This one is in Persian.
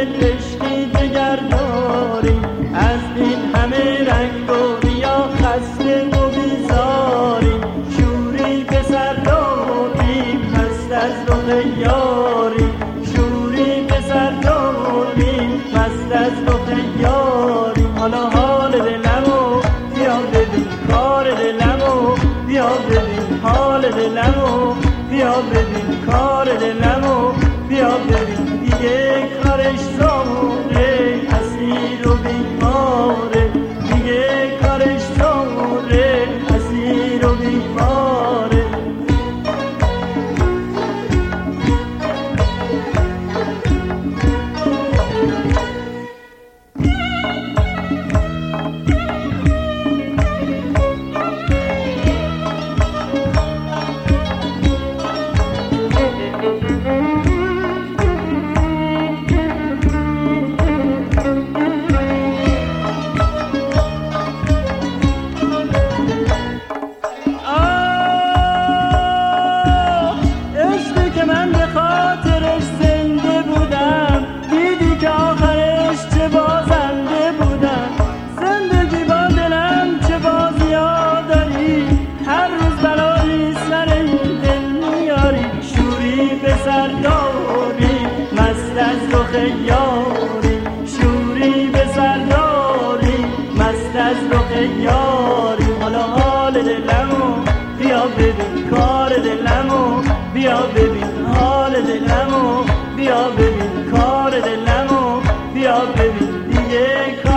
دل عشقی دگر داریم، از این همه رنگ و ریا خسته و بیزاریم. شوری به سر داریم مست از رخ یاریم، شوری به سر داریم مست از رخ یاریم. حالا حال دلمو بیا ببین، کار دلمو بیا ببین، حال دلمو بیا ببین، کار دلمو بیا ببین. دیگه کارش زوره اسیر و بیماره، دیگه کارش زوره اسیر و بیماره. مست از رخ یاری، شوری به سر داری مست از رخ یاری. حالا حال دلمو بیا ببین، کار دلمو بیا ببین، حال دلمو بیا ببین، کار دلمو بیا ببین. دیگه